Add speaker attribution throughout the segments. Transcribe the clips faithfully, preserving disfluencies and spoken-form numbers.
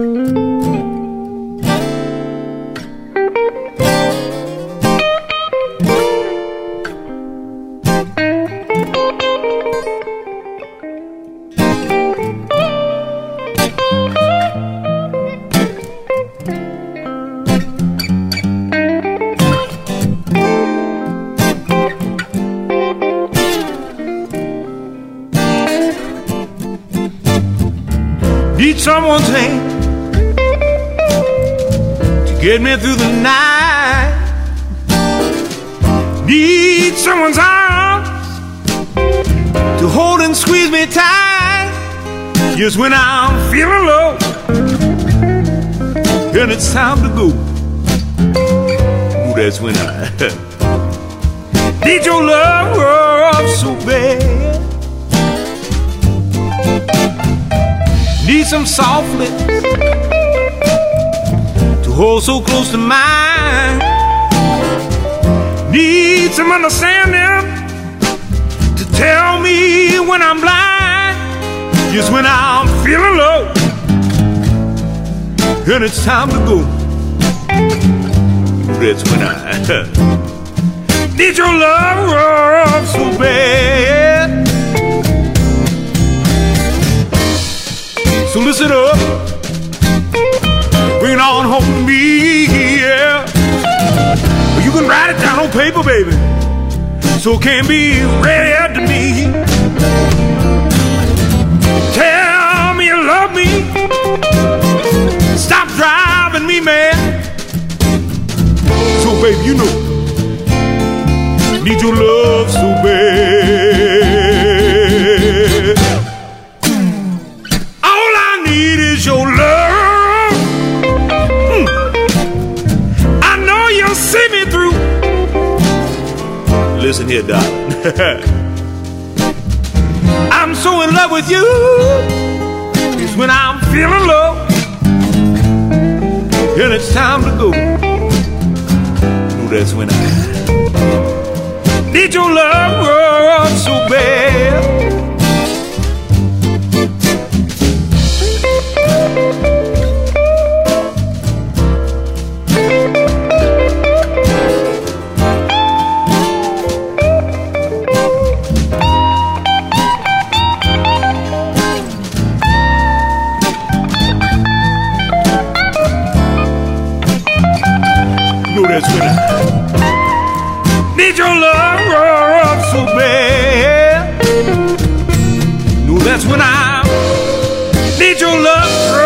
Speaker 1: Need someone's hand to get me through the night. Need someone's arms to hold and squeeze me tight. Just when I'm feeling low and it's time to go, ooh, that's when I need your love so bad. Need some soft lips to hold so close to mine. Need some understanding to tell me when I'm blind. Just when I'm feeling low and it's time to go, that's when I need your love so bad. So listen up, bring it on home to me, yeah. You can write it down on paper, baby, so it can be read to me. Tell me you love me, stop driving me mad. So baby, you know, need your love so bad. Your love, mm. I know you'll see me through. Listen here, darling. I'm so in love with you. It's when I'm feeling low and it's time to go. No, that's when I need your love so bad. That's when I need your love so bad. No, that's when I need your love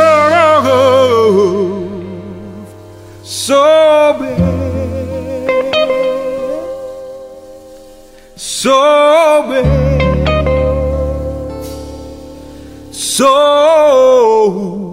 Speaker 1: so bad, so bad, so